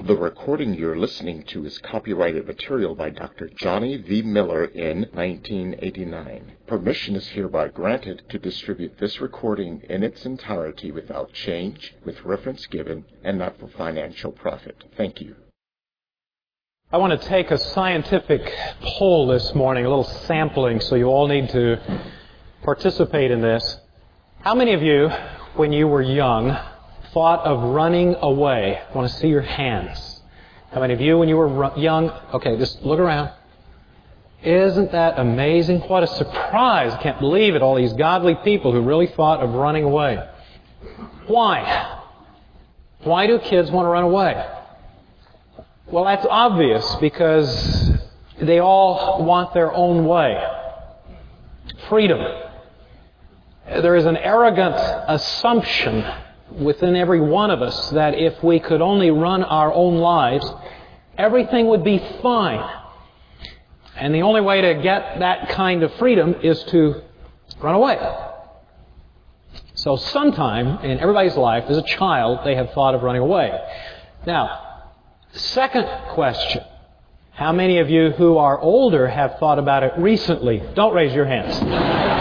The recording you're listening to is copyrighted material by Dr. Johnny V. Miller in 1989. Permission is hereby granted to distribute this recording in its entirety without change, with reference given, and not for financial profit. Thank you. I want to take a scientific poll this morning, a little sampling, so you all need to participate in this. How many of you, when you were young, thought of running away? I want to see your hands. How many of you, when you were young, okay, just look around. Isn't that amazing? What a surprise. I can't believe it. All these godly people who really thought of running away. Why? Why do kids want to run away? Well, that's obvious, because they all want their own way. Freedom. There is an arrogant assumption within every one of us that if we could only run our own lives, everything would be fine. And the only way to get that kind of freedom is to run away. So sometime in everybody's life, as a child, they have thought of running away. Now, second question. How many of you who are older have thought about it recently? Don't raise your hands.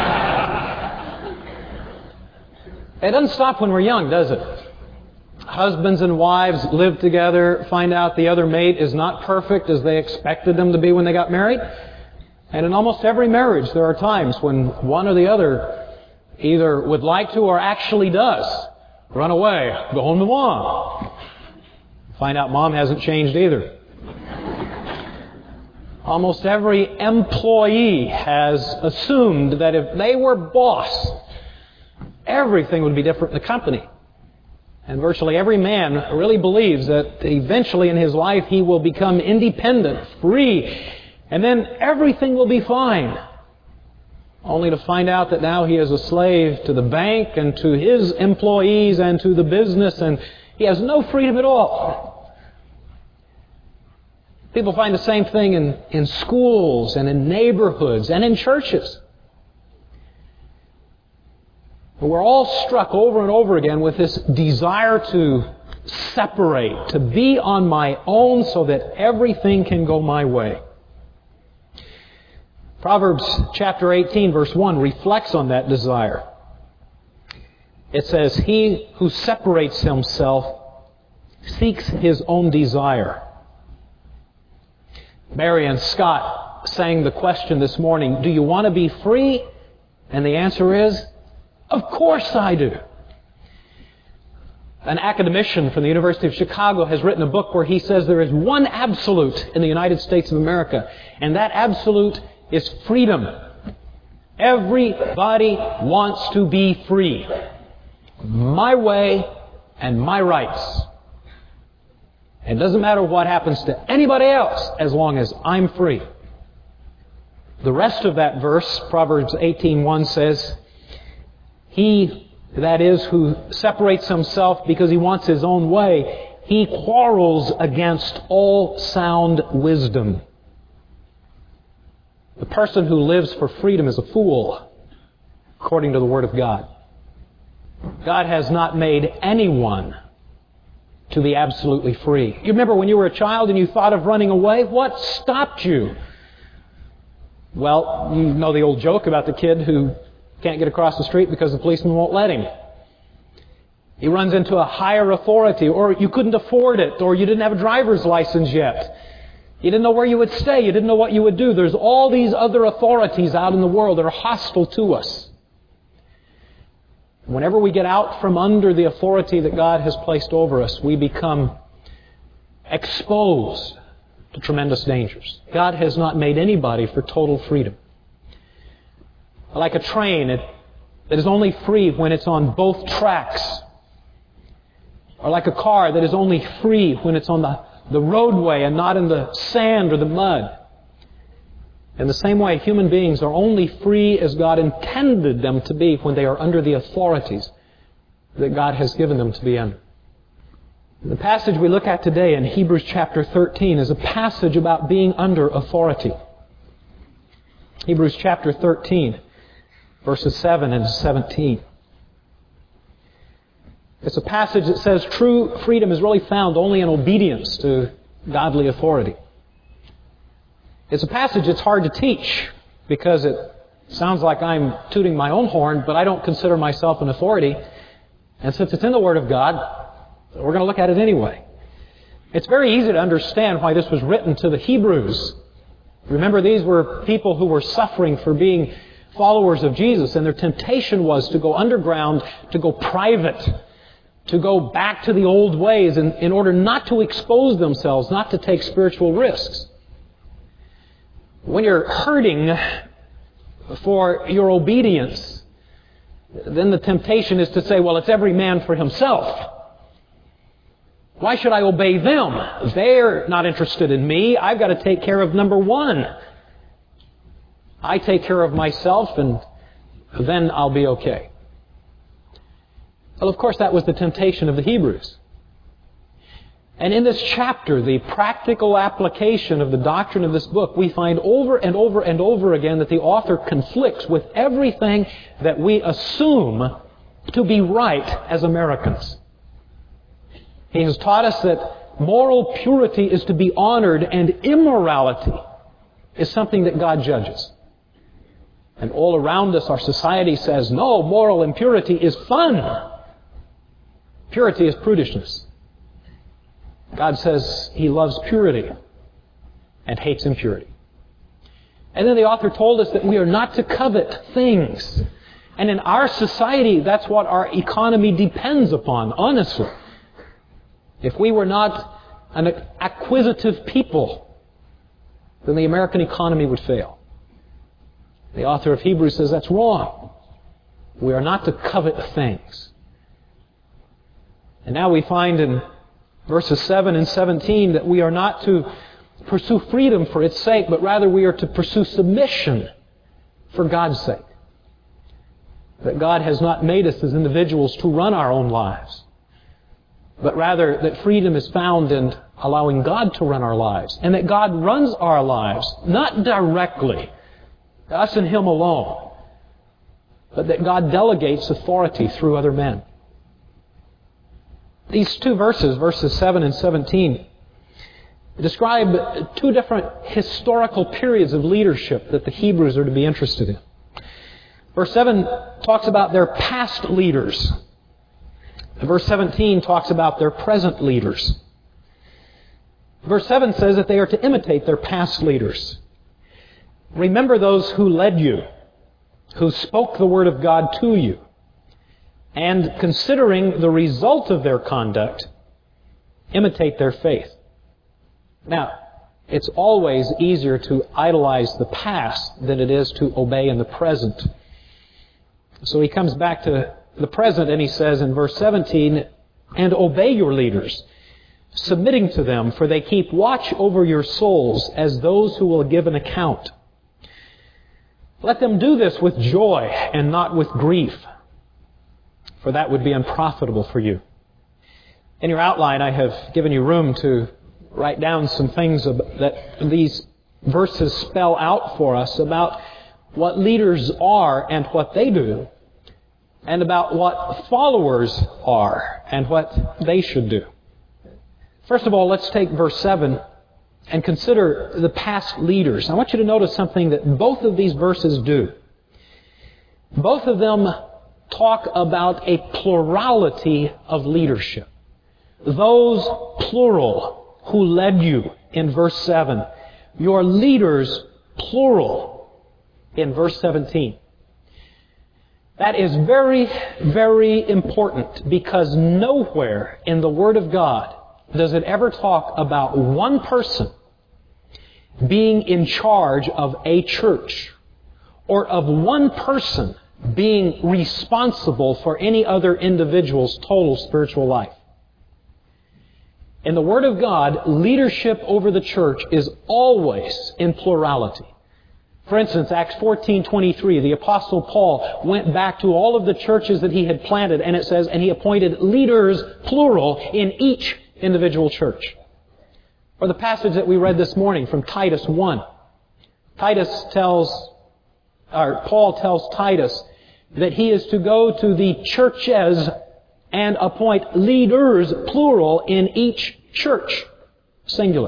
It doesn't stop when we're young, does it? Husbands and wives live together, find out the other mate is not perfect as they expected them to be when they got married. And in almost every marriage, there are times when one or the other either would like to or actually does run away, go home to mom. Find out mom hasn't changed either. Almost every employee has assumed that if they were boss, everything would be different in the company. And virtually every man really believes that eventually in his life he will become independent, free, and then everything will be fine. Only to find out that now he is a slave to the bank and to his employees and to the business, and he has no freedom at all. People find the same thing in schools and in neighborhoods and in churches. We're all struck over and over again with this desire to separate, to be on my own so that everything can go my way. Proverbs chapter 18, verse 1 reflects on that desire. It says, "He who separates himself seeks his own desire." Marion Scott sang the question this morning, do you want to be free? And the answer is, of course I do. An academician from the University of Chicago has written a book where he says there is one absolute in the United States of America, and that absolute is freedom. Everybody wants to be free. My way and my rights. It doesn't matter what happens to anybody else as long as I'm free. The rest of that verse, Proverbs 18:1 says, he, that is, who separates himself because he wants his own way, he quarrels against all sound wisdom. The person who lives for freedom is a fool, according to the Word of God. God has not made anyone to be absolutely free. You remember when you were a child and you thought of running away? What stopped you? Well, you know the old joke about the kid who can't get across the street because the policeman won't let him. He runs into a higher authority, or you couldn't afford it, or you didn't have a driver's license yet. You didn't know where you would stay. You didn't know what you would do. There's all these other authorities out in the world that are hostile to us. Whenever we get out from under the authority that God has placed over us, we become exposed to tremendous dangers. God has not made anybody for total freedom. Like a train that is only free when it's on both tracks. Or like a car that is only free when it's on the roadway and not in the sand or the mud. In the same way, human beings are only free as God intended them to be when they are under the authorities that God has given them to be under. The passage we look at today in Hebrews chapter 13 is a passage about being under authority. Hebrews chapter 13, verses 7 and 17. It's a passage that says true freedom is really found only in obedience to godly authority. It's a passage that's hard to teach because it sounds like I'm tooting my own horn, but I don't consider myself an authority. And since it's in the Word of God, we're going to look at it anyway. It's very easy to understand why this was written to the Hebrews. Remember, these were people who were suffering for being followers of Jesus, and their temptation was to go underground, to go private, to go back to the old ways in order not to expose themselves, not to take spiritual risks. When you're hurting for your obedience, then the temptation is to say, well, it's every man for himself. Why should I obey them? They're not interested in me. I've got to take care of number one. I take care of myself, and then I'll be okay. Well, of course, that was the temptation of the Hebrews. And in this chapter, the practical application of the doctrine of this book, we find over and over and over again that the author conflicts with everything that we assume to be right as Americans. He has taught us that moral purity is to be honored and immorality is something that God judges. And all around us, our society says, no, moral impurity is fun. Purity is prudishness. God says He loves purity and hates impurity. And then the author told us that we are not to covet things. And in our society, that's what our economy depends upon, honestly. If we were not an acquisitive people, then the American economy would fail. The author of Hebrews says that's wrong. We are not to covet things. And now we find in verses 7 and 17 that we are not to pursue freedom for its sake, but rather we are to pursue submission for God's sake. That God has not made us as individuals to run our own lives, but rather that freedom is found in allowing God to run our lives. And that God runs our lives, not directly, us and Him alone, but that God delegates authority through other men. These two verses, verses 7 and 17, describe two different historical periods of leadership that the Hebrews are to be interested in. Verse 7 talks about their past leaders. Verse 17 talks about their present leaders. Verse 7 says that they are to imitate their past leaders. Remember those who led you, who spoke the Word of God to you, and considering the result of their conduct, imitate their faith. Now, it's always easier to idolize the past than it is to obey in the present. So he comes back to the present and he says in verse 17, and obey your leaders, submitting to them, for they keep watch over your souls as those who will give an account. Let them do this with joy and not with grief, for that would be unprofitable for you. In your outline, I have given you room to write down some things that these verses spell out for us about what leaders are and what they do, and about what followers are and what they should do. First of all, let's take verse 7 and consider the past leaders. I want you to notice something that both of these verses do. Both of them talk about a plurality of leadership. Those, plural, who led you in verse 7. Your leaders, plural, in verse 17. That is very, very important because nowhere in the Word of God does it ever talk about one person being in charge of a church or of one person being responsible for any other individual's total spiritual life. In the Word of God, leadership over the church is always in plurality. For instance, Acts 14:23, the Apostle Paul went back to all of the churches that he had planted, and it says, and he appointed leaders, plural, in each individual church. Or the passage that we read this morning from Titus 1. Paul tells Titus that he is to go to the churches and appoint leaders, plural, in each church, singular.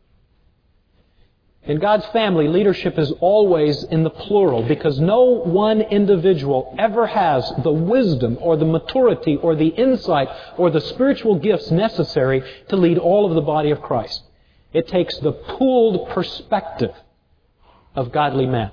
In God's family, leadership is always in the plural because no one individual ever has the wisdom or the maturity or the insight or the spiritual gifts necessary to lead all of the body of Christ. It takes the pooled perspective of godly men.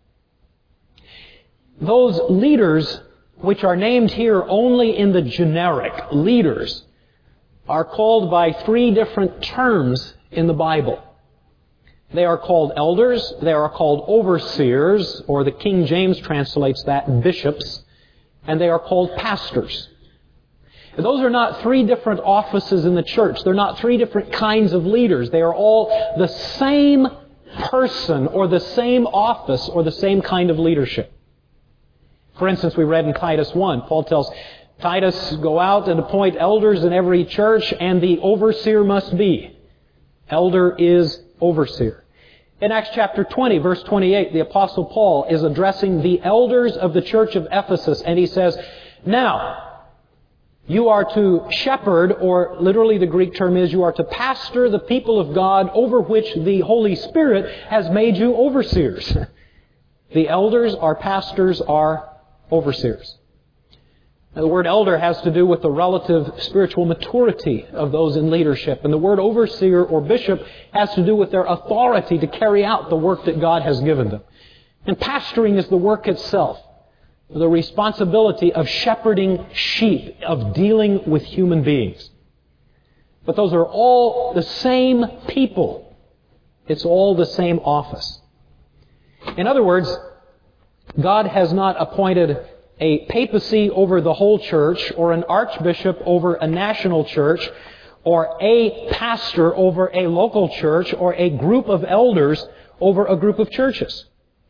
Those leaders, which are named here only in the generic, leaders, are called by three different terms in the Bible. They are called elders, they are called overseers, or the King James translates that bishops, and they are called pastors. And those are not three different offices in the church. They're not three different kinds of leaders. They are all the same person, or the same office, or the same kind of leadership. For instance, we read in Titus 1, Paul tells Titus, go out and appoint elders in every church, and the overseer must be. Elder is overseer. In Acts chapter 20, verse 28, the Apostle Paul is addressing the elders of the church of Ephesus, and he says, now, you are to shepherd, or literally the Greek term is, you are to pastor the people of God over which the Holy Spirit has made you overseers. The elders, our pastors, are overseers. Now, the word elder has to do with the relative spiritual maturity of those in leadership. And the word overseer or bishop has to do with their authority to carry out the work that God has given them. And pastoring is the work itself. The responsibility of shepherding sheep, of dealing with human beings. But those are all the same people. It's all the same office. In other words, God has not appointed a papacy over the whole church, or an archbishop over a national church, or a pastor over a local church, or a group of elders over a group of churches.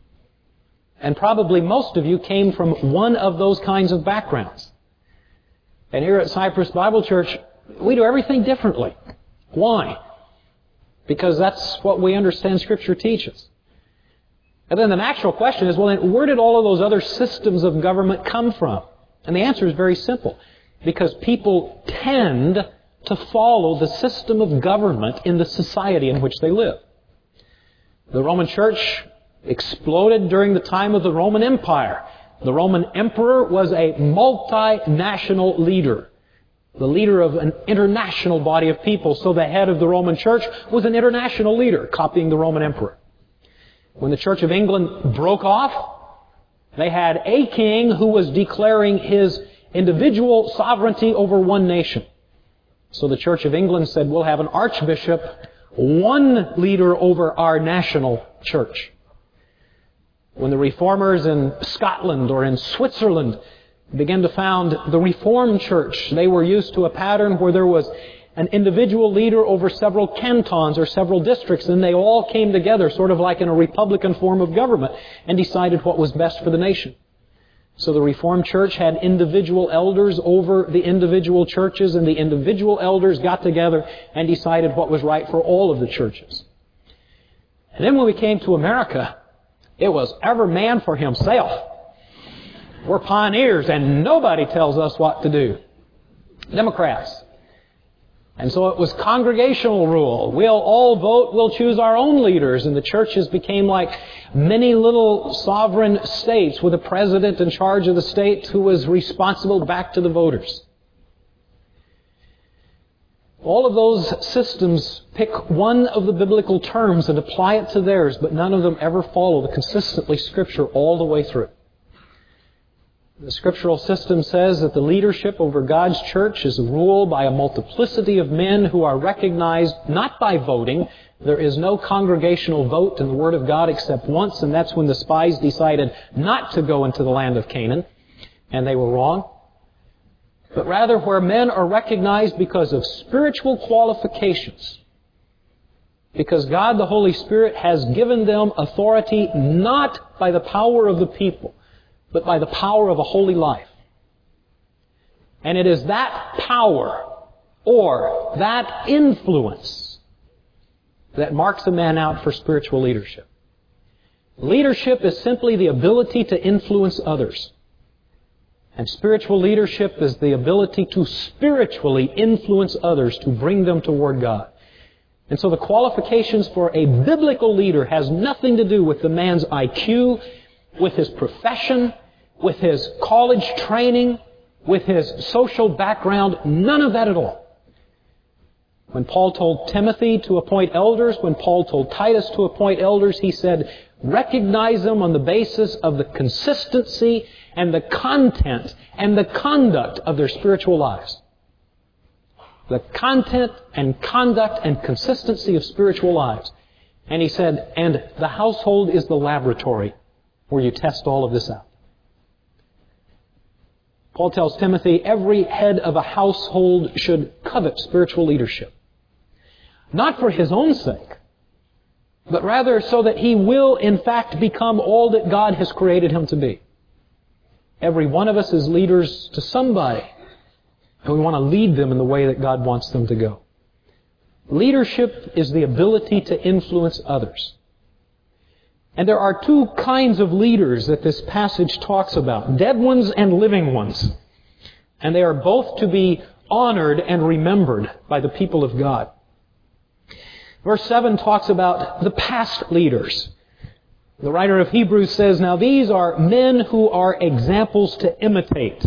And probably most of you came from one of those kinds of backgrounds. And here at Cypress Bible Church, we do everything differently. Why? Because that's what we understand Scripture teaches. And then the natural question is, well, then where did all of those other systems of government come from? And the answer is very simple. Because people tend to follow the system of government in the society in which they live. The Roman Church exploded during the time of the Roman Empire. The Roman Emperor was a multinational leader. The leader of an international body of people. So the head of the Roman Church was an international leader, copying the Roman Emperor. When the Church of England broke off, they had a king who was declaring his individual sovereignty over one nation. So the Church of England said, we'll have an archbishop, one leader over our national church. When the reformers in Scotland or in Switzerland began to found the Reformed Church, they were used to a pattern where there was an individual leader over several cantons or several districts, and they all came together, sort of like in a republican form of government, and decided what was best for the nation. So the Reformed Church had individual elders over the individual churches, and the individual elders got together and decided what was right for all of the churches. And then when we came to America, it was every man for himself. We're pioneers, and nobody tells us what to do. Democrats. And so it was congregational rule. We'll all vote, we'll choose our own leaders. And the churches became like many little sovereign states with a president in charge of the state who was responsible back to the voters. All of those systems pick one of the biblical terms and apply it to theirs, but none of them ever follow the consistently Scripture all the way through. The scriptural system says that the leadership over God's church is ruled by a multiplicity of men who are recognized not by voting. There is no congregational vote in the Word of God except once, and that's when the spies decided not to go into the land of Canaan, and they were wrong. But rather where men are recognized because of spiritual qualifications. Because God, the Holy Spirit, has given them authority not by the power of the people, but by the power of a holy life. And it is that power or that influence that marks a man out for spiritual leadership. Leadership is simply the ability to influence others. And spiritual leadership is the ability to spiritually influence others to bring them toward God. And so the qualifications for a biblical leader has nothing to do with the man's IQ, with his profession, with his college training, with his social background. None of that at all. When Paul told Timothy to appoint elders, when Paul told Titus to appoint elders, he said, recognize them on the basis of the consistency and the content and the conduct of their spiritual lives. The content and conduct and consistency of spiritual lives. And he said, and the household is the laboratory where you test all of this out. Paul tells Timothy, every head of a household should covet spiritual leadership. Not for his own sake, but rather so that he will, in fact, become all that God has created him to be. Every one of us is leaders to somebody, and we want to lead them in the way that God wants them to go. Leadership is the ability to influence others. And there are two kinds of leaders that this passage talks about, dead ones and living ones. And they are both to be honored and remembered by the people of God. Verse 7 talks about the past leaders. The writer of Hebrews says, now these are men who are examples to imitate.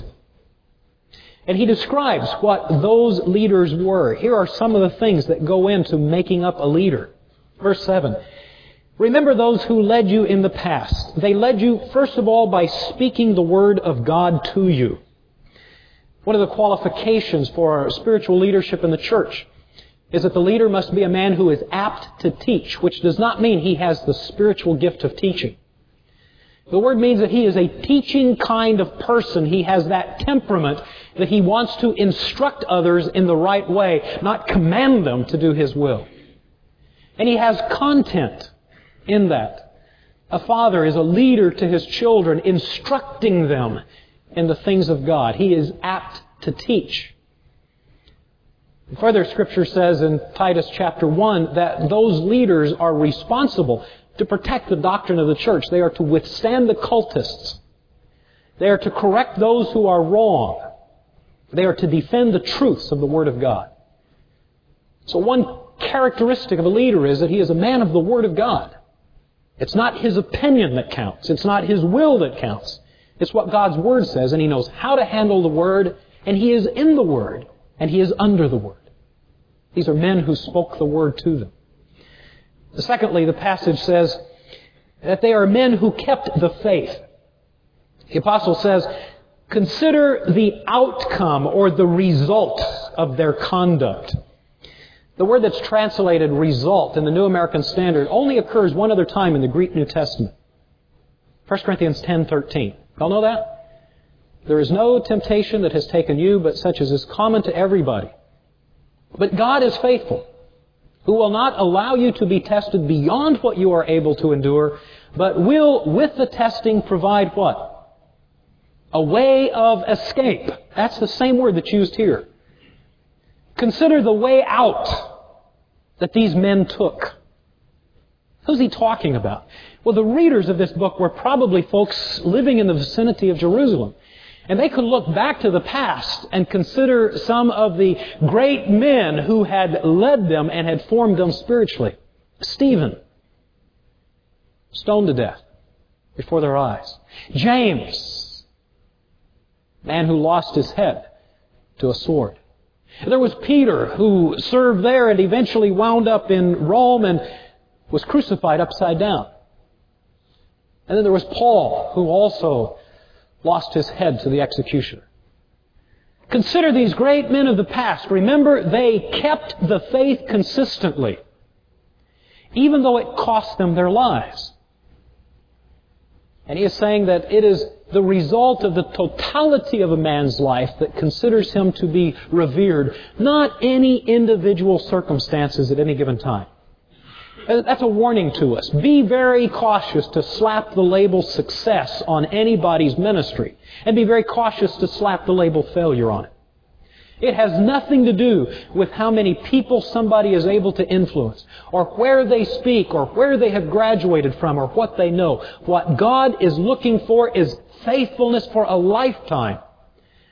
And he describes what those leaders were. Here are some of the things that go into making up a leader. Verse 7. Remember those who led you in the past. They led you, first of all, by speaking the Word of God to you. One of the qualifications for spiritual leadership in the church is that the leader must be a man who is apt to teach, which does not mean he has the spiritual gift of teaching. The word means that he is a teaching kind of person. He has that temperament that he wants to instruct others in the right way, not command them to do his will. And he has content in that. A father is a leader to his children, instructing them in the things of God. He is apt to teach. Further, Scripture says in Titus chapter 1 that those leaders are responsible to protect the doctrine of the church. They are to withstand the cultists. They are to correct those who are wrong. They are to defend the truths of the Word of God. So one characteristic of a leader is that he is a man of the Word of God. It's not his opinion that counts. It's not his will that counts. It's what God's Word says, and he knows how to handle the Word, and he is in the Word, and he is under the Word. These are men who spoke the Word to them. Secondly, the passage says that they are men who kept the faith. The apostle says, consider the outcome or the result of their conduct. The word that's translated result in the New American Standard only occurs one other time in the Greek New Testament. 1 Corinthians 10:13. Y'all know that? There is no temptation that has taken you but such as is common to everybody. But God is faithful, who will not allow you to be tested beyond what you are able to endure, but will, with the testing, provide what? A way of escape. That's the same word that's used here. Consider the way out that these men took. Who's he talking about? Well, the readers of this book were probably folks living in the vicinity of Jerusalem. And they could look back to the past and consider some of the great men who had led them and had formed them spiritually. Stephen, stoned to death before their eyes. James, man who lost his head to a sword. There was Peter, who served there and eventually wound up in Rome and was crucified upside down. And then there was Paul, who also lost his head to the executioner. Consider these great men of the past. Remember, they kept the faith consistently, even though it cost them their lives. And he is saying that it is the result of the totality of a man's life that considers him to be revered, not any individual circumstances at any given time. That's a warning to us. Be very cautious to slap the label success on anybody's ministry, and be very cautious to slap the label failure on it. It has nothing to do with how many people somebody is able to influence, or where they speak, or where they have graduated from, or what they know. What God is looking for is faithfulness for a lifetime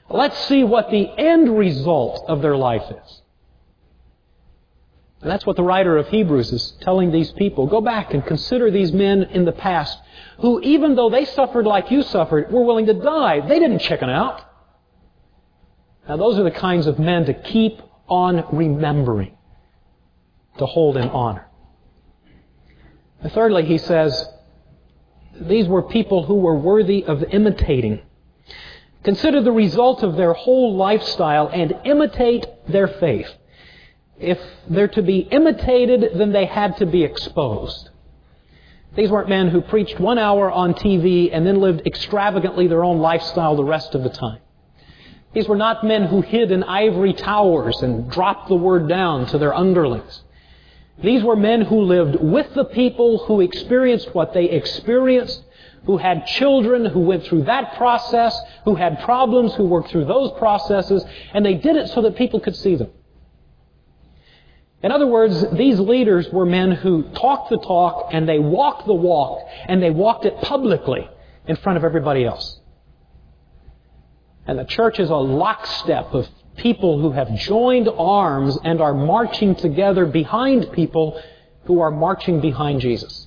Let's see what the end result of their life is. And that's what the writer of Hebrews is telling these people. Go back and consider these men in the past who, even though they suffered like you suffered, were willing to die. They didn't chicken out. Now, those are the kinds of men to keep on remembering, to hold in honor. And thirdly, he says, these were people who were worthy of imitating. Consider the result of their whole lifestyle and imitate their faith. If they're to be imitated, then they had to be exposed. These weren't men who preached 1 hour on TV and then lived extravagantly their own lifestyle the rest of the time. These were not men who hid in ivory towers and dropped the word down to their underlings. These were men who lived with the people, who experienced what they experienced, who had children, who went through that process, who had problems, who worked through those processes, and they did it so that people could see them. In other words, these leaders were men who talked the talk, and they walked the walk, and they walked it publicly in front of everybody else. And the church is a lockstep of people who have joined arms and are marching together behind people who are marching behind Jesus.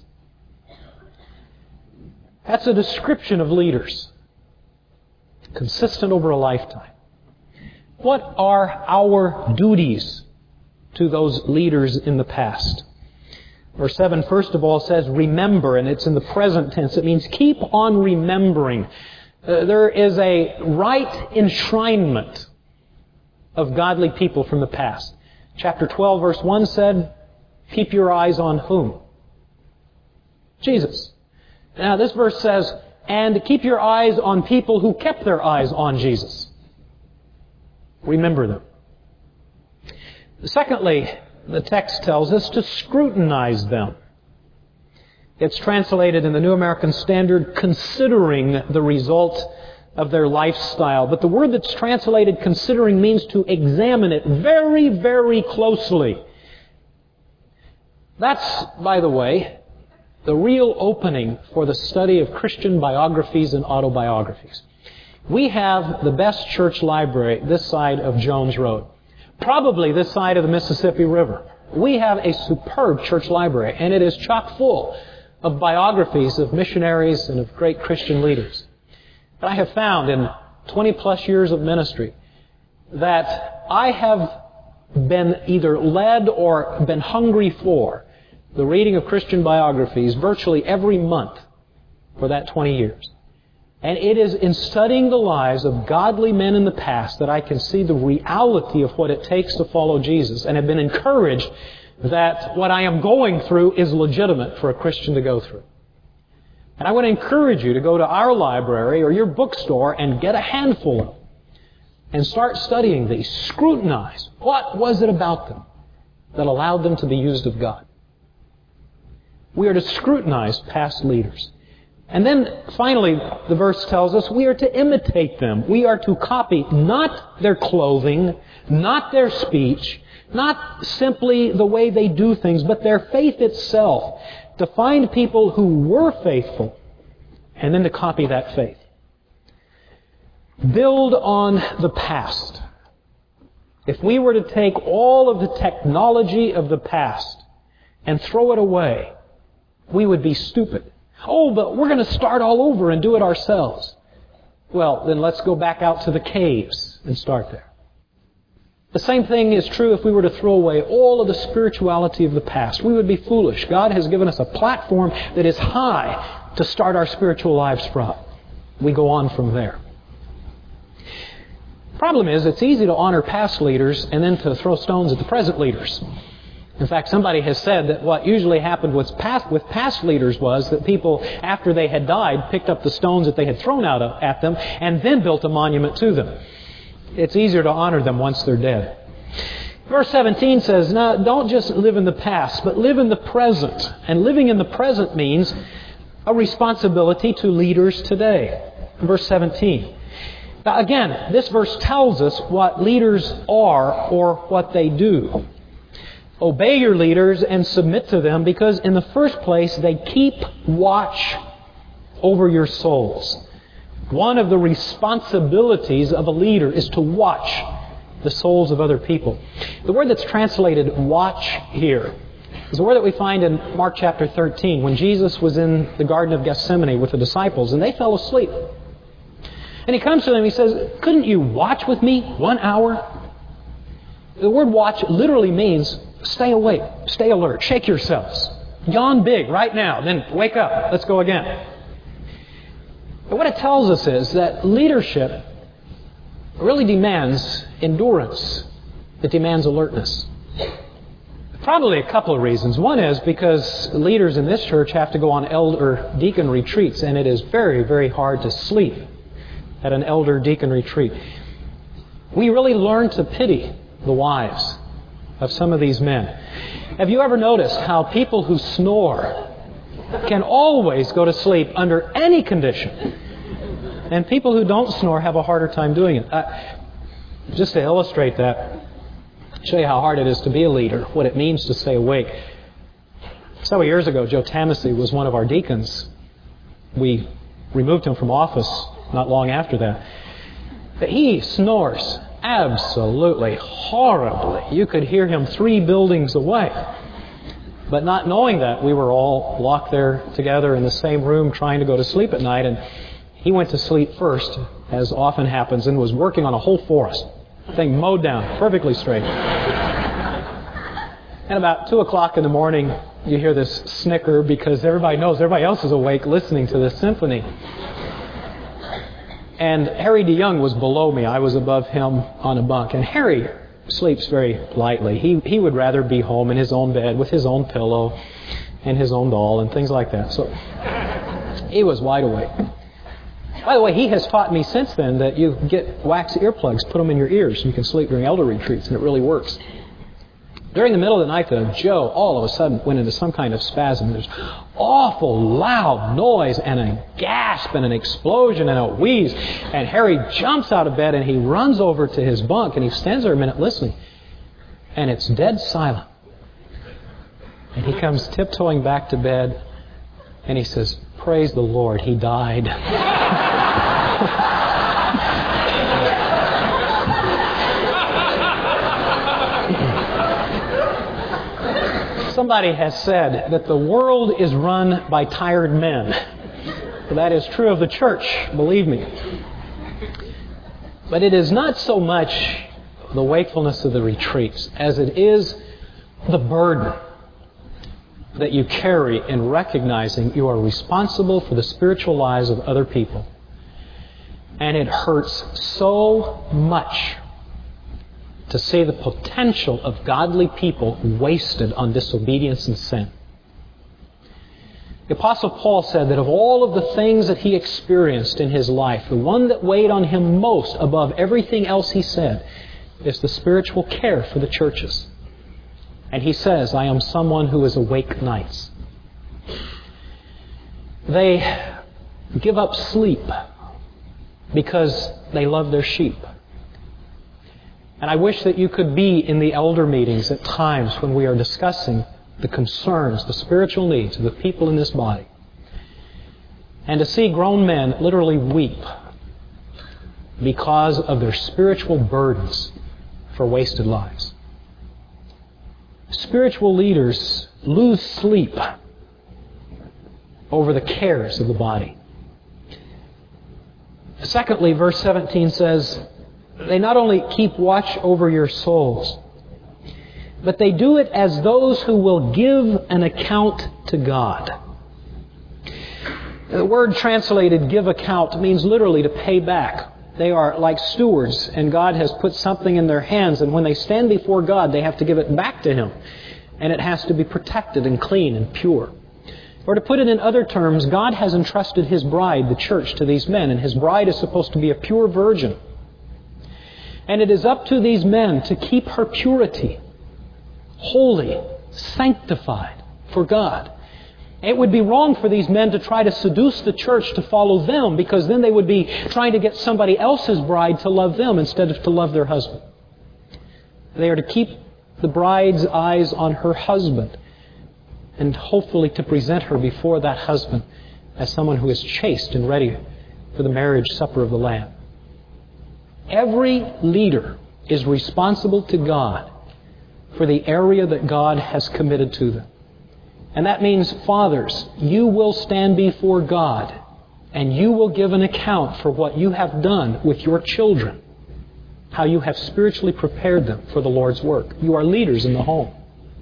That's a description of leaders, consistent over a lifetime. What are our duties to those leaders in the past? Verse 7, first of all, says remember, and it's in the present tense. It means keep on remembering. There is a right enshrinement of godly people from the past. Chapter 12, verse 1 said, keep your eyes on whom? Jesus. Now this verse says, and keep your eyes on people who kept their eyes on Jesus. Remember them. Secondly, the text tells us to scrutinize them. It's translated in the New American Standard, considering the result of their lifestyle. But the word that's translated considering means to examine it very, very closely. That's, by the way, the real opening for the study of Christian biographies and autobiographies. We have the best church library this side of Jones Road. Probably this side of the Mississippi River. We have a superb church library, and it is chock full of biographies of missionaries and of great Christian leaders. And I have found in 20 plus years of ministry that I have been either led or been hungry for the reading of Christian biographies virtually every month for that 20 years. And it is in studying the lives of godly men in the past that I can see the reality of what it takes to follow Jesus, and have been encouraged that what I am going through is legitimate for a Christian to go through. And I would encourage you to go to our library or your bookstore and get a handful of them and start studying these. Scrutinize. What was it about them that allowed them to be used of God? We are to scrutinize past leaders. And then, finally, the verse tells us we are to imitate them. We are to copy not their clothing, not their speech, not simply the way they do things, but their faith itself. To find people who were faithful, and then to copy that faith. Build on the past. If we were to take all of the technology of the past and throw it away, we would be stupid. Oh, but we're going to start all over and do it ourselves. Well, then let's go back out to the caves and start there. The same thing is true if we were to throw away all of the spirituality of the past. We would be foolish. God has given us a platform that is high to start our spiritual lives from. We go on from there. The problem is, it's easy to honor past leaders and then to throw stones at the present leaders. In fact, somebody has said that what usually happened with past leaders was that people, after they had died, picked up the stones that they had thrown out at them and then built a monument to them. It's easier to honor them once they're dead. Verse 17 says, no, don't just live in the past, but live in the present. And living in the present means a responsibility to leaders today. Verse 17. Now again, this verse tells us what leaders are or what they do. Obey your leaders and submit to them because in the first place, they keep watch over your souls. One of the responsibilities of a leader is to watch the souls of other people. The word that's translated watch here is a word that we find in Mark chapter 13 when Jesus was in the Garden of Gethsemane with the disciples and they fell asleep. And He comes to them and He says, couldn't you watch with me 1 hour? The word watch literally means stay awake, stay alert, shake yourselves. Yawn big right now, then wake up, let's go again. But what it tells us is that leadership really demands endurance. It demands alertness. Probably a couple of reasons. One is because leaders in this church have to go on elder deacon retreats, and it is very, very hard to sleep at an elder deacon retreat. We really learn to pity the wives of some of these men. Have you ever noticed how people who snore can always go to sleep under any condition, and people who don't snore have a harder time doing it? Just to illustrate that, show you how hard it is to be a leader, what it means to stay awake. Several years ago, Joe Tamasey was one of our deacons. We removed him from office not long after that. But he snores absolutely horribly. You could hear him 3 buildings away. But not knowing that, we were all locked there together in the same room trying to go to sleep at night, and he went to sleep first, as often happens, and was working on a whole forest. Thing mowed down, perfectly straight. And about 2 o'clock in the morning, you hear this snicker because everybody knows everybody else is awake listening to this symphony. And Harry DeYoung was below me. I was above him on a bunk. And Harry sleeps very lightly. He would rather be home in his own bed with his own pillow and his own doll and things like that. So he was wide awake. By the way, he has taught me since then that you get wax earplugs, put them in your ears, and you can sleep during elder retreats, and it really works. During the middle of the night, though, Joe all of a sudden went into some kind of spasm. There's awful loud noise and a gasp and an explosion and a wheeze. And Harry jumps out of bed and he runs over to his bunk and he stands there a minute listening. And it's dead silent. And he comes tiptoeing back to bed and he says, "Praise the Lord, he died." Somebody has said that the world is run by tired men. Well, that is true of the church, believe me. But it is not so much the wakefulness of the retreats as it is the burden that you carry in recognizing you are responsible for the spiritual lives of other people. And it hurts so much to see the potential of godly people wasted on disobedience and sin. The Apostle Paul said that of all of the things that he experienced in his life, the one that weighed on him most above everything else, he said, is the spiritual care for the churches. And he says, "I am someone who is awake nights." They give up sleep because they love their sheep. And I wish that you could be in the elder meetings at times when we are discussing the concerns, the spiritual needs of the people in this body. And to see grown men literally weep because of their spiritual burdens for wasted lives. Spiritual leaders lose sleep over the cares of the body. Secondly, verse 17 says, they not only keep watch over your souls, but they do it as those who will give an account to God. The word translated give account means literally to pay back. They are like stewards, and God has put something in their hands, and when they stand before God, they have to give it back to Him. And it has to be protected and clean and pure. Or to put it in other terms, God has entrusted His bride, the church, to these men, and His bride is supposed to be a pure virgin. And it is up to these men to keep her purity, holy, sanctified for God. It would be wrong for these men to try to seduce the church to follow them, because then they would be trying to get somebody else's bride to love them instead of to love their husband. They are to keep the bride's eyes on her husband and hopefully to present her before that husband as someone who is chaste and ready for the marriage supper of the Lamb. Every leader is responsible to God for the area that God has committed to them. And that means, fathers, you will stand before God and you will give an account for what you have done with your children, how you have spiritually prepared them for the Lord's work. You are leaders in the home.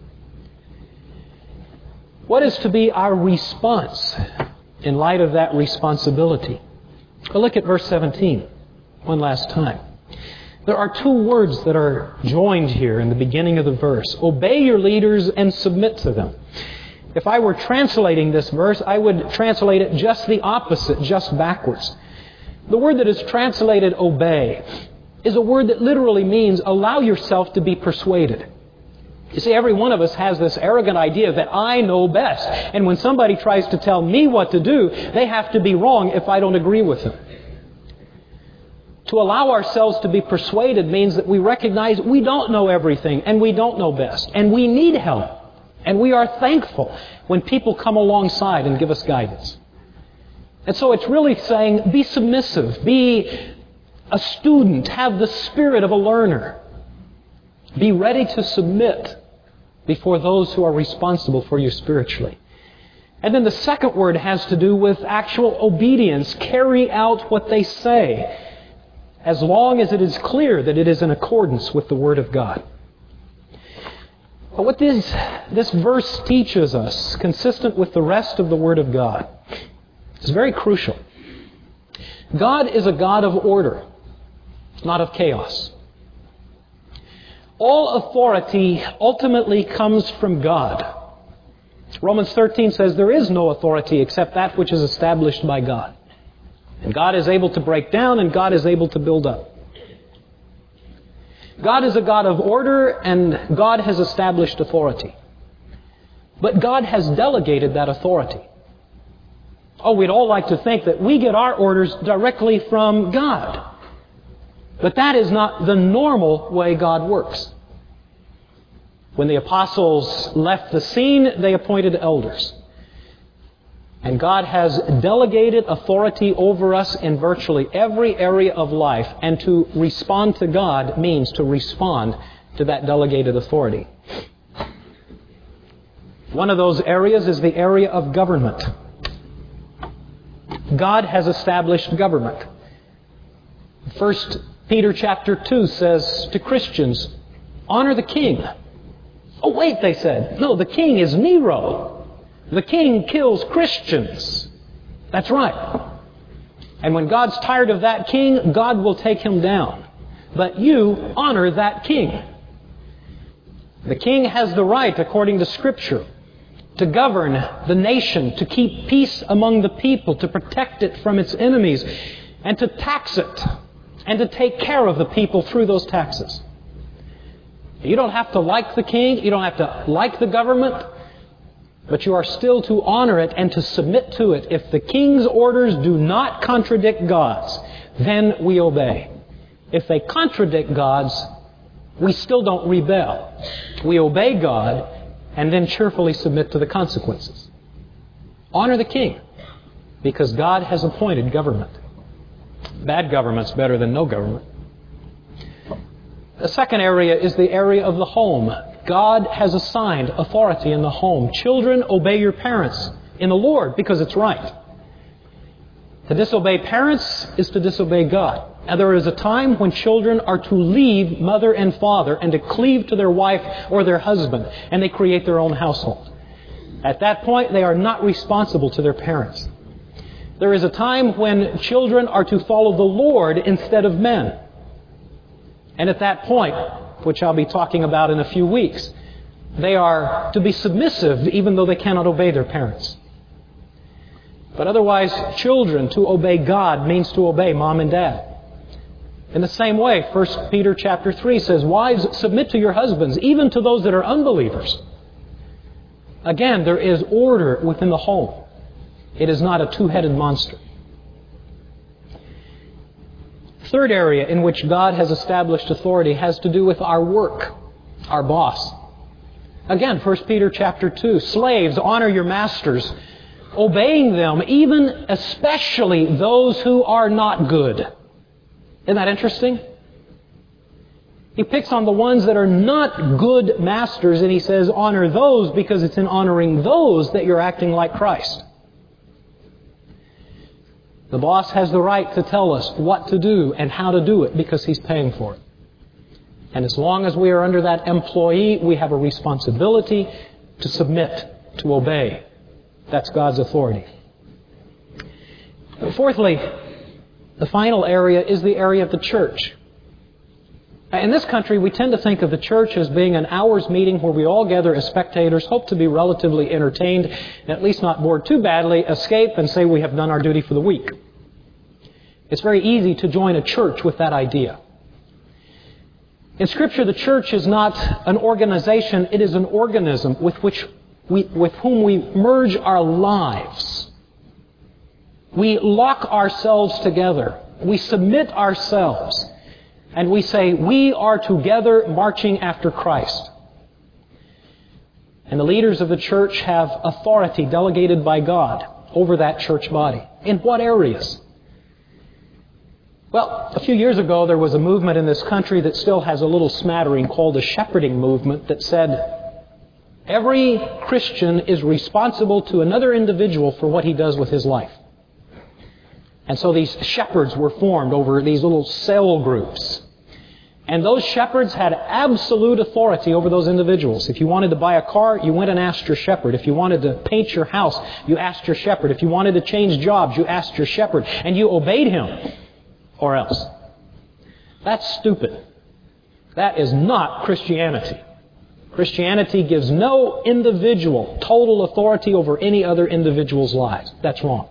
What is to be our response in light of that responsibility? Well, look at verse 17 one last time. There are two words that are joined here in the beginning of the verse. Obey your leaders and submit to them. If I were translating this verse, I would translate it just the opposite, just backwards. The word that is translated obey is a word that literally means allow yourself to be persuaded. You see, every one of us has this arrogant idea that I know best. And when somebody tries to tell me what to do, they have to be wrong if I don't agree with them. To allow ourselves to be persuaded means that we recognize we don't know everything and we don't know best. And we need help. And we are thankful when people come alongside and give us guidance. And so it's really saying, be submissive, be a student, have the spirit of a learner. Be ready to submit before those who are responsible for you spiritually. And then the second word has to do with actual obedience. Carry out what they say, as long as it is clear that it is in accordance with the Word of God. But what this verse teaches us, consistent with the rest of the Word of God, is very crucial. God is a God of order, not of chaos. All authority ultimately comes from God. Romans 13 says there is no authority except that which is established by God. And God is able to break down and God is able to build up. God is a God of order and God has established authority. But God has delegated that authority. Oh, we'd all like to think that we get our orders directly from God. But that is not the normal way God works. When the apostles left the scene, they appointed elders. And God has delegated authority over us in virtually every area of life. And to respond to God means to respond to that delegated authority. One of those areas is the area of government. God has established government. 1 Peter chapter 2 says to Christians, honor the king. Oh, wait, they said. No, the king is Nero. The king kills Christians. That's right. And when God's tired of that king, God will take him down. But you honor that king. The king has the right, according to Scripture, to govern the nation, to keep peace among the people, to protect it from its enemies, and to tax it, and to take care of the people through those taxes. You don't have to like the king, you don't have to like the government, but you are still to honor it and to submit to it. If the king's orders do not contradict God's, then we obey. If they contradict God's, we still don't rebel. We obey God and then cheerfully submit to the consequences. Honor the king, because God has appointed government. Bad government's better than no government. The second area is the area of the home. God has assigned authority in the home. Children, obey your parents in the Lord because it's right. To disobey parents is to disobey God. Now, there is a time when children are to leave mother and father and to cleave to their wife or their husband, and they create their own household. At that point, they are not responsible to their parents. There is a time when children are to follow the Lord instead of men. And at that point, which I'll be talking about in a few weeks, they are to be submissive even though they cannot obey their parents. But otherwise, children, to obey God means to obey mom and dad. In the same way, 1 Peter chapter 3 says, wives, submit to your husbands, even to those that are unbelievers. Again, there is order within the home. It is not a two-headed monster. Third area in which God has established authority has to do with our work, our boss. Again, 1 Peter chapter 2, slaves, honor your masters obeying them, even especially those who are not good. Isn't that interesting? He picks on the ones that are not good masters, and he says, honor those, because it's in honoring those that you're acting like Christ. The boss has the right to tell us what to do and how to do it because he's paying for it. And as long as we are under that employee, we have a responsibility to submit, to obey. That's God's authority. Fourthly, the final area is the area of the church. In this country, we tend to think of the church as being an hour's meeting where we all gather as spectators, hope to be relatively entertained, and at least not bored too badly, escape and say we have done our duty for the week. It's very easy to join a church with that idea. In Scripture, the church is not an organization, it is an organism with whom we merge our lives. We lock ourselves together. We submit ourselves. And we say, we are together marching after Christ. And the leaders of the church have authority delegated by God over that church body. In what areas? Well, a few years ago there was a movement in this country that still has a little smattering called the shepherding movement that said, every Christian is responsible to another individual for what he does with his life. And so these shepherds were formed over these little cell groups. And those shepherds had absolute authority over those individuals. If you wanted to buy a car, you went and asked your shepherd. If you wanted to paint your house, you asked your shepherd. If you wanted to change jobs, you asked your shepherd. And you obeyed him, or else. That's stupid. That is not Christianity. Christianity gives no individual total authority over any other individual's lives. That's wrong.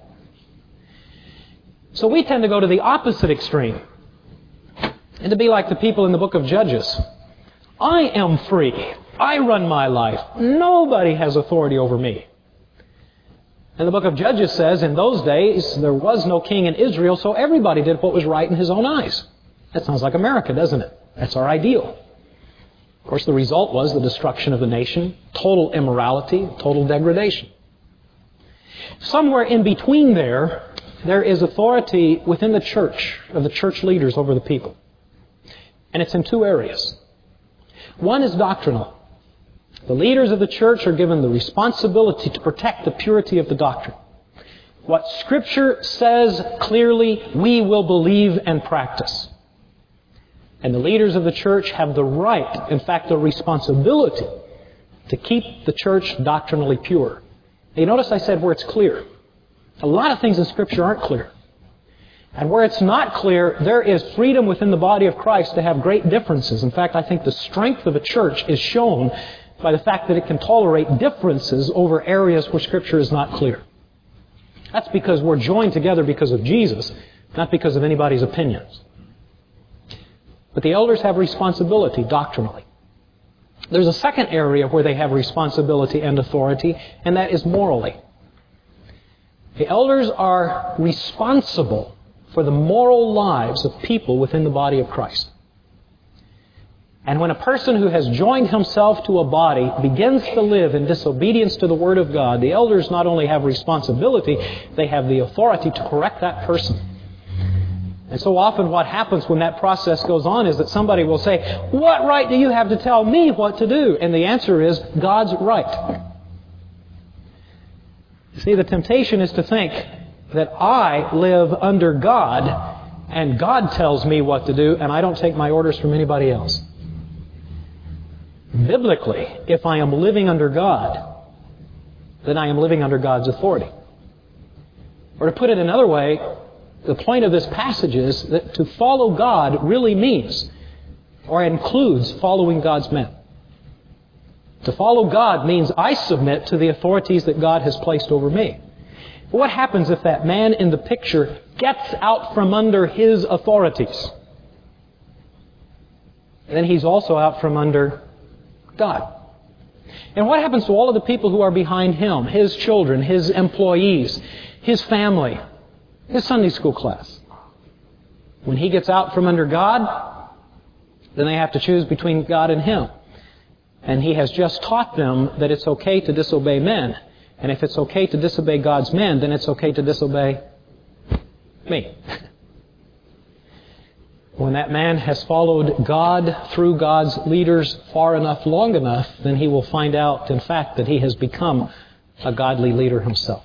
So we tend to go to the opposite extreme and to be like the people in the book of Judges. I am free. I run my life. Nobody has authority over me. And the book of Judges says, in those days, there was no king in Israel, so everybody did what was right in his own eyes. That sounds like America, doesn't it? That's our ideal. Of course, the result was the destruction of the nation, total immorality, total degradation. Somewhere in between there is authority within the church, of the church leaders over the people. And it's in two areas. One is doctrinal. The leaders of the church are given the responsibility to protect the purity of the doctrine. What Scripture says clearly, we will believe and practice. And the leaders of the church have the right, in fact, the responsibility, to keep the church doctrinally pure. Now, you notice I said where it's clear. A lot of things in Scripture aren't clear. And where it's not clear, there is freedom within the body of Christ to have great differences. In fact, I think the strength of a church is shown by the fact that it can tolerate differences over areas where Scripture is not clear. That's because we're joined together because of Jesus, not because of anybody's opinions. But the elders have responsibility doctrinally. There's a second area where they have responsibility and authority, and that is morally. The elders are responsible for the moral lives of people within the body of Christ. And when a person who has joined himself to a body begins to live in disobedience to the Word of God, the elders not only have responsibility, they have the authority to correct that person. And so often what happens when that process goes on is that somebody will say, "What right do you have to tell me what to do?" And the answer is, God's right. You see, the temptation is to think that I live under God and God tells me what to do and I don't take my orders from anybody else. Biblically, if I am living under God, then I am living under God's authority. Or to put it another way, the point of this passage is that to follow God really means, or includes, following God's men. To follow God means I submit to the authorities that God has placed over me. But what happens if that man in the picture gets out from under his authorities? Then he's also out from under God. And what happens to all of the people who are behind him? His children, his employees, his family, his Sunday school class. When he gets out from under God, then they have to choose between God and him. And he has just taught them that it's okay to disobey men. And if it's okay to disobey God's men, then it's okay to disobey me. When that man has followed God through God's leaders far enough, long enough, then he will find out, in fact, that he has become a godly leader himself.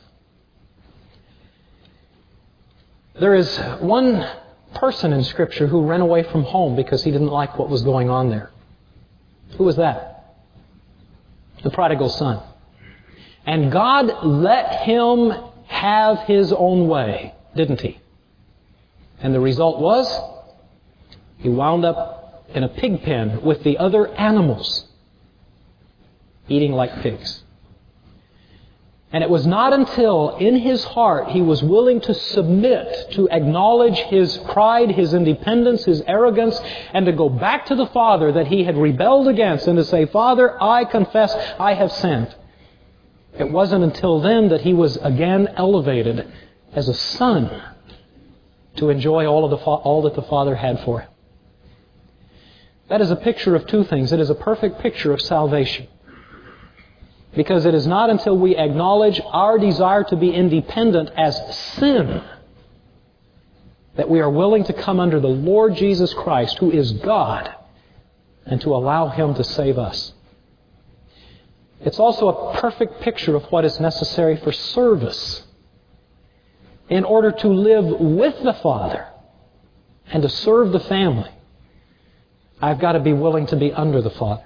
There is one person in Scripture who ran away from home because he didn't like what was going on there. Who was that? The prodigal son. And God let him have his own way, didn't He? And the result was, he wound up in a pig pen with the other animals, eating like pigs. And it was not until in his heart he was willing to submit, to acknowledge his pride, his independence, his arrogance, and to go back to the Father that he had rebelled against and to say, Father, I confess I have sinned. It wasn't until then that he was again elevated as a son to enjoy all that the Father had for him. That is a picture of two things. It is a perfect picture of salvation. Because it is not until we acknowledge our desire to be independent as sin that we are willing to come under the Lord Jesus Christ, who is God, and to allow Him to save us. It's also a perfect picture of what is necessary for service. In order to live with the Father and to serve the family, I've got to be willing to be under the Father.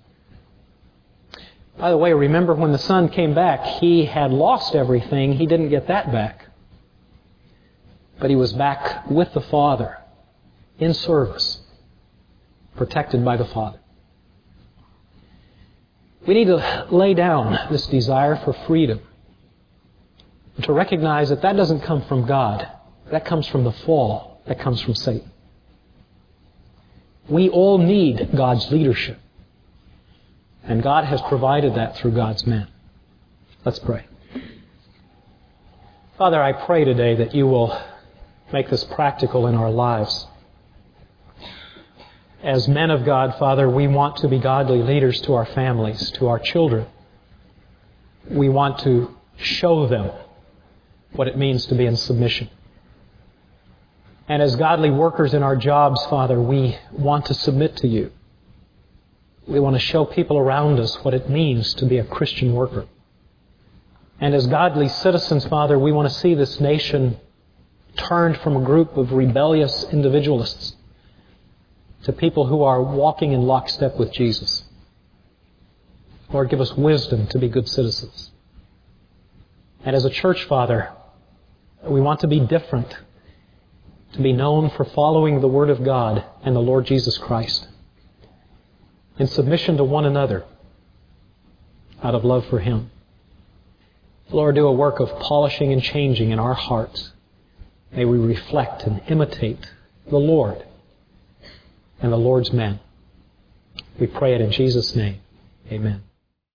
By the way, remember when the son came back, he had lost everything. He didn't get that back. But he was back with the Father, in service, protected by the Father. We need to lay down this desire for freedom, and to recognize that that doesn't come from God. That comes from the fall. That comes from Satan. We all need God's leadership. And God has provided that through God's men. Let's pray. Father, I pray today that You will make this practical in our lives. As men of God, Father, we want to be godly leaders to our families, to our children. We want to show them what it means to be in submission. And as godly workers in our jobs, Father, we want to submit to You. We want to show people around us what it means to be a Christian worker. And as godly citizens, Father, we want to see this nation turned from a group of rebellious individualists to people who are walking in lockstep with Jesus. Lord, give us wisdom to be good citizens. And as a church, Father, we want to be different, to be known for following the Word of God and the Lord Jesus Christ, in submission to one another, out of love for Him. Lord, do a work of polishing and changing in our hearts. May we reflect and imitate the Lord and the Lord's men. We pray it in Jesus' name. Amen.